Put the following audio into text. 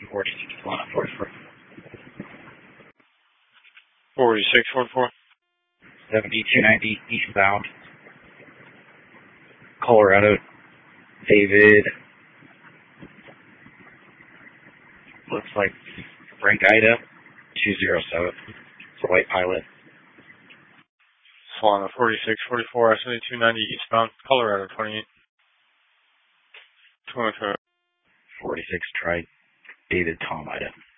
40, Solana 44. 4644. 7290 eastbound. Colorado. David. Looks like Frank Ida. 207. It's a white pilot. Solana 4644, 7290 eastbound, Colorado 28. 22. 46 Tri. David Tom Ida.